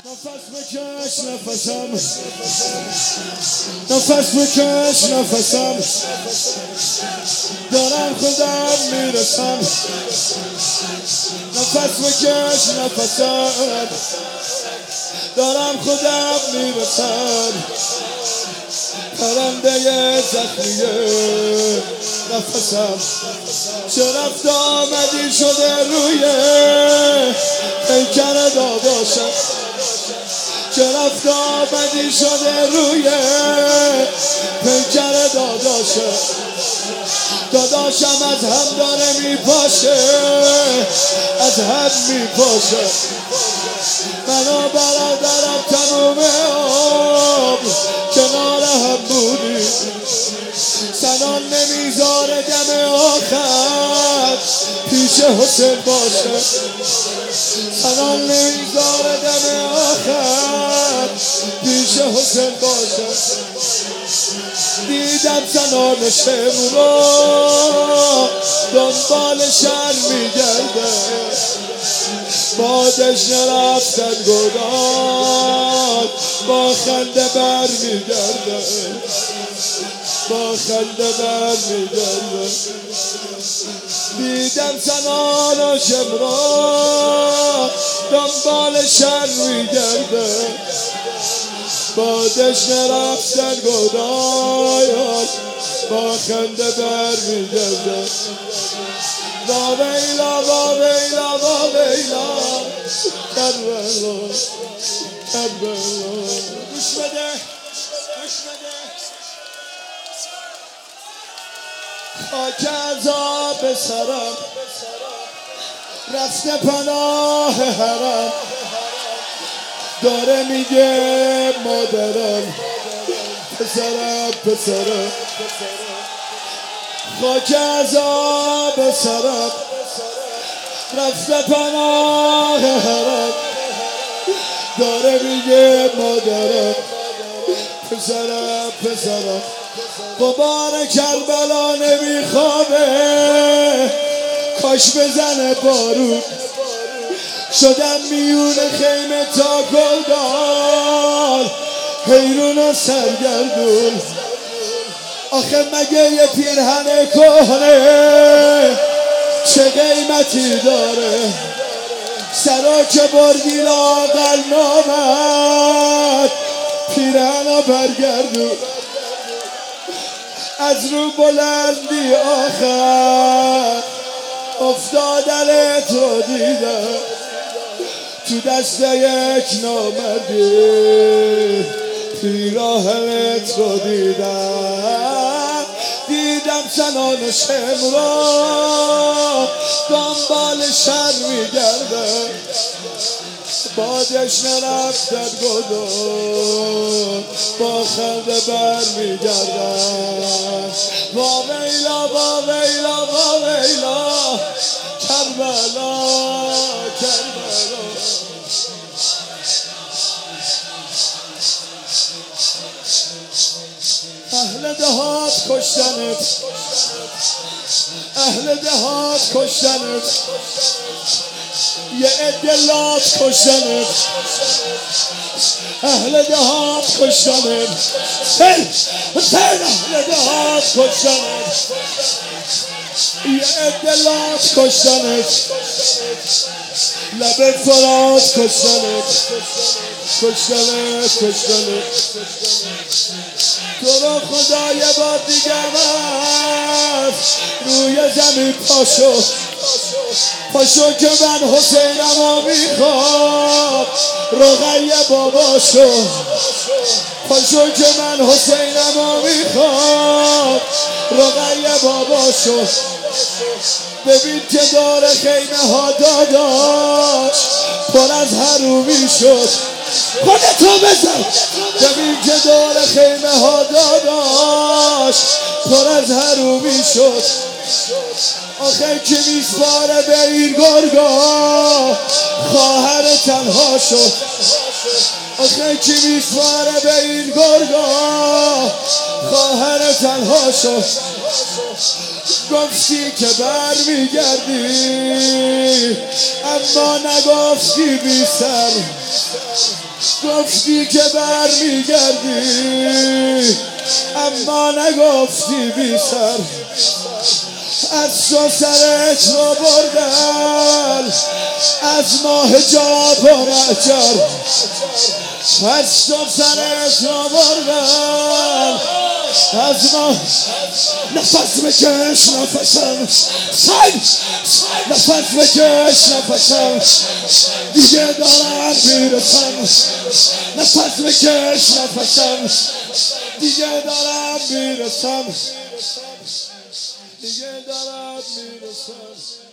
نفس بکش نفسم، نفس بکش نفسم، دارم خودم میرسم. نفس بکش نفسم، دارم خودم میرسم. پرنده زخمیه نفسم، چه رفت آمدی شده روی پیکر داداشم. چه رفت آمدی شده روی پیکر داداشم. داداشم از هم داره میپاشه، از هم میپاشه. من و برادرم تموم عمر کنار هم بودیم. سنان نمیذاره دم آخر پیش حسین باشه. سنان نمیذاره دم آخر پیش حسین باشه. دیدم سنان شمرا دنبال شر میگرده، بادش نرفتن گداد با خنده بر میگرده، با خنده بر میگرده. دیدم سنان و شمرا دنبال شر میگرده، بادش نرفتن گداد با خنده بر میگرده. با ویلا با ویلا با ویلا کربلا کربلا. گوش بده گوش بده. خاک عذاب سرم رفته پناه حرم، داره میگه مادرم پسرم پسرم. خاک عذاب سرم رفته پناه حرم، داره میگه مادرم پسرم پسرم. غبار کربلا نمیخوابه، کاش بزنه بارون. شدم میون خیمه تا گلدار حیرون و سرگردون. آخه مگه یه پیرهن کهنه چه قیمتی داره؟ سرا که بردی لاغل نامد پیرهنو برگردون. از رو بلندی آخر افتادنت رو دیدم، تو دست یک نامردی پیراهنت رو دیدم. دیدم سنان شمرا دنبال شر میگرده، بادش نرفتن گدار با خنده بر میگردن. با ویلا با ویلا با ویلا کربلا کربلا. اهل دهات کشتنت، اهل دهات کشتنت، یه ادلات کشتنت، اهل دهات کشتنت، اهل دهات کشتنت، یه ادلات کشتنت، لب فرات کشتنت کشتنت کشتنت. تو رو خدا یه بار دیگه روی زمین پاشو پاشو که من حسینم میخواد رقیه باباشو. پاشو که من حسینم میخواد رقیه باباشو. ببین که داره خیمه ها داداش پر از حرومی شد. خودتو بزن. ببین که داره خیمه ها داداش پر از حرومی شد. آخه که میسپاره به این گرگا خواهر تنها شد. آخه که میسپاره به این گرگا خواهر تنها شد. گفتی که بر میگردی اما نگفتی بی سر. گفتی که برمیگردی اما نگفتی بی سر، از تو سرت رو بردن، از ماه جاب و رجر، از تو سرت رو بردن، از ماه نفس بکش نفسم سنگ، نفس بکش نفسم دیگه دارم میرسم، نفس بکش نفسم دیگه دارم میرسم، دیگه دارم میرسم.